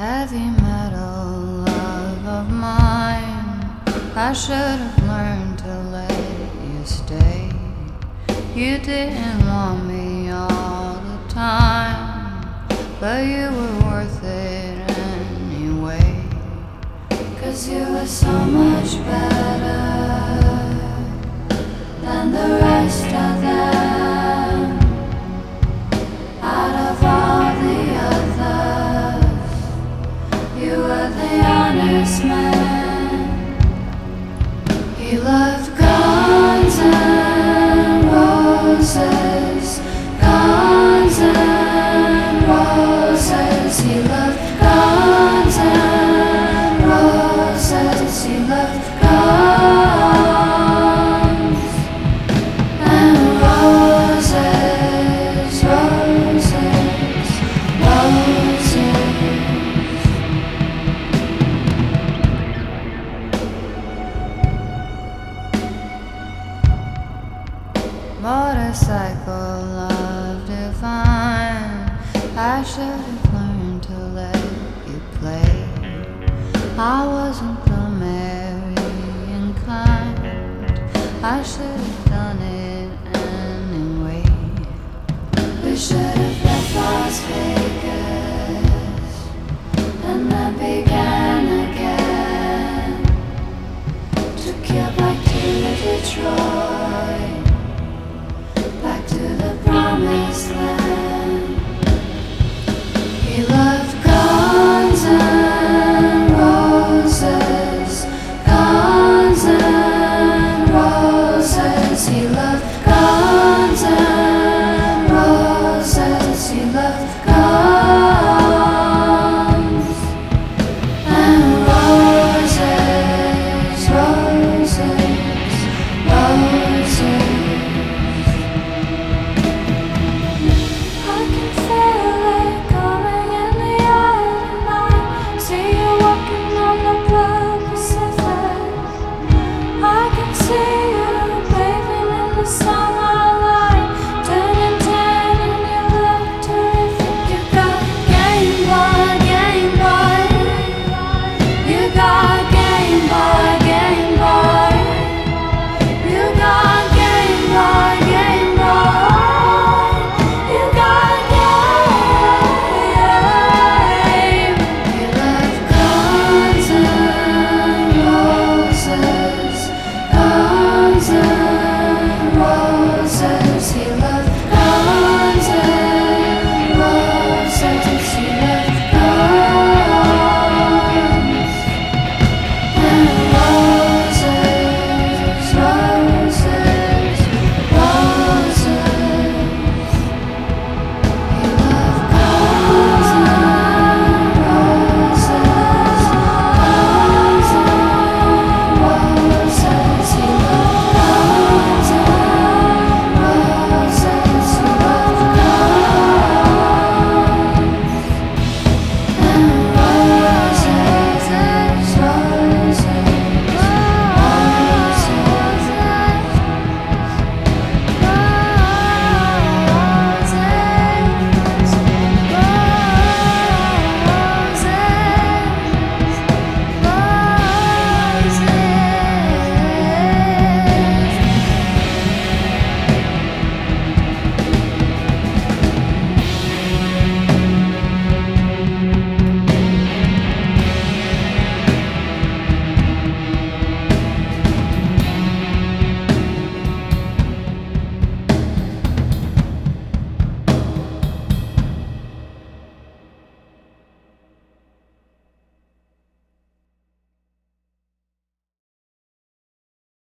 Heavy metal love of mine, I should have learned to let you stay. You didn't want me all the time, but you were worth it anyway. 'Cause you were so much better than the rest of them. Out of all the others, you were the honest man. He loved Guns and Roses, Guns and Roses. He loved Guns and Roses. He loved Guns and Roses, Roses, Roses. Motorcycle love divine, I should have learned to let you play. I wasn't American kind, I should have done it anyway. We should have left Las Vegas and then began again. Took you back to Detroit, back to the promised land.